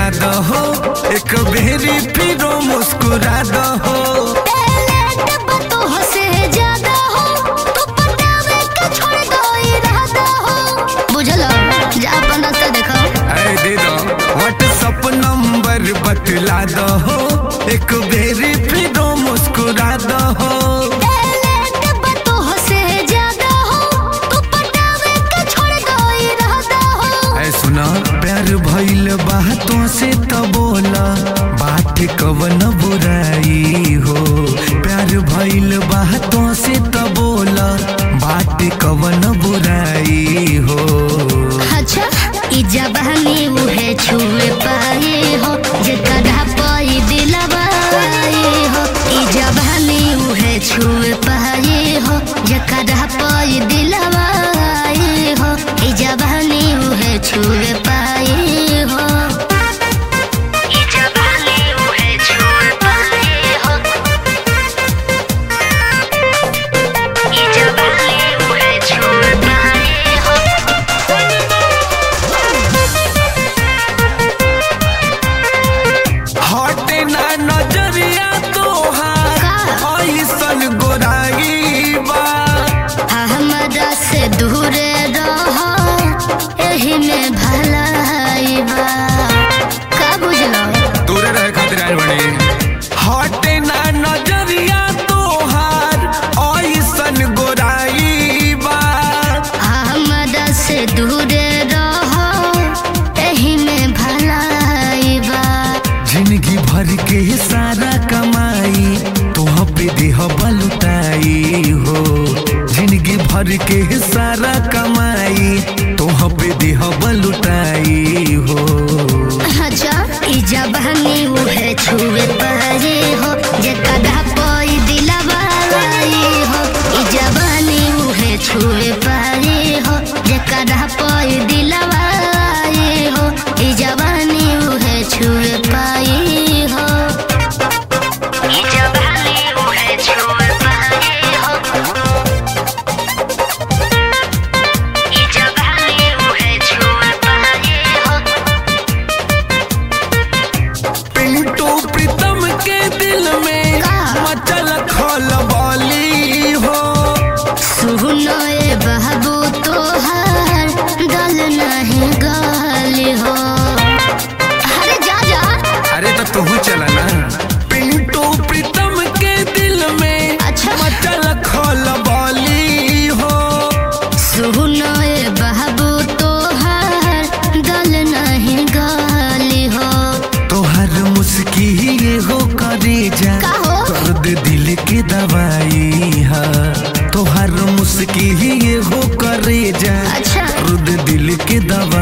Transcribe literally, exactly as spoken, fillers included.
बतला दो हो, एक बेरी फिर मुस्कुरा दो हो। व्हाट्सअप नंबर बतला दो हो, एक बेरी फिर मुस्कुरा दो हो। सुना प्यार भइल बातों से तो बोला, बात कवन बुराई हो। प्यार भइल बातों से तो बोला, बात कवन बुराई हो। अच्छा ई जबानी उहे छुए पाए हो, जेकरा पाई दिलवाए हो। ई जबानी उहे छुए पाए हो, जेकरा पाई दिलवाए हो। ई जबानी उहे छुए पाए हो। ई जबानी उहे छुए पाए हो। ई जबानी उहे छुए पाए हो। हटे ना नजरिया तोहार ऐसन गोराई बा। हमरा से दूर रहो, एही में भलाई बा। का बुझलो दूर रहे खातिर आइल बड़ी। हटे ना नजरिया तोहार ऐसन गोराई बा। हमरा से दूर रहो, एही में भलाई बा। जिंदगी भर के सारा कमाई तोह पे देह बलुटाई हो। जिंदगी भर के सारा कमाई तोह पे देह बलुटाई हो। अच्छा ई जबानी उहे छुए पाए हो, जेकरा पाई दिलवाए हो। ई जबानी उहे छुए पाए हो, जेकरा पाई दिलवाए हो। ई जबानी उहे छुए पाए हो। ई जबानी उहे छुए पाए हो। ई जबानी उहे छुए पाए हो। पिंटू प्रीतम के दिल में मचल खलबली हो। सुनो ए बाबू तोहार गल नहीं गाली हो। अरे जा जा। अरे तो तू चला ना। पिंटू प्रीतम के दिल में अच्छा मचल खलबली हो। सुनो ए बाबू तोहार गल नहीं गाली हो। तोहर मुस्की ये हो करे जा, का हो? कर दे दिल के दवाई है। तोहर मुस्की ये हो करे जा, अच्छा कर दे दिल के दवाई।